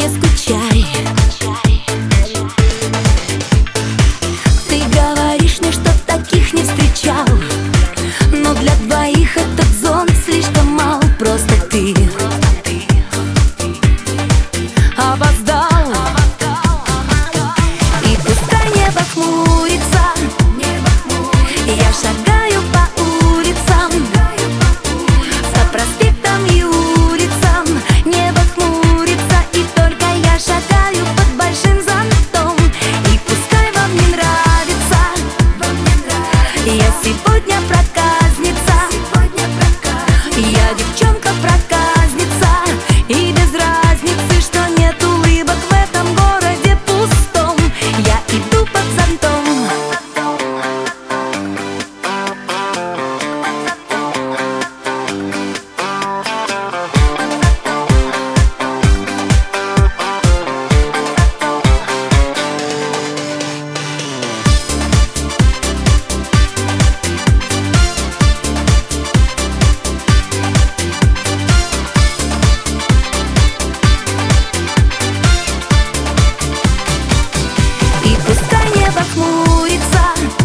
не скучай. Ты говоришь мне, что таких не встречал, но для двоих этот зонт слишком мал. Просто ты опоздал. И пускай небо хмурится, я шагаю по улицам, по проспектам и улицам. Небо хмурится, и только я шагаю под большим зонтом. И пускай вам не нравится, я сегодня проказница. Я девчонка проказница, и без разницы, что нет улыбок в этом городе пустом. Я иду под зонтом. И пускай небо хмурится,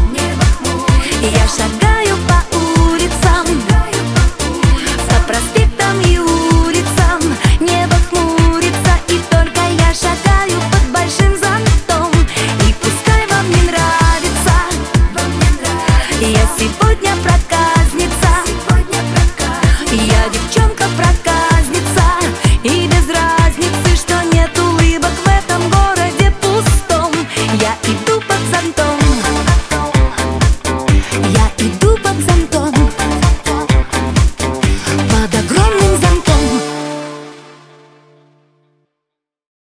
я шагаю по улицам, по проспектам и улицам. Небо хмурится, и только я шагаю под большим зонтом. И пускай вам не нравится, я сегодня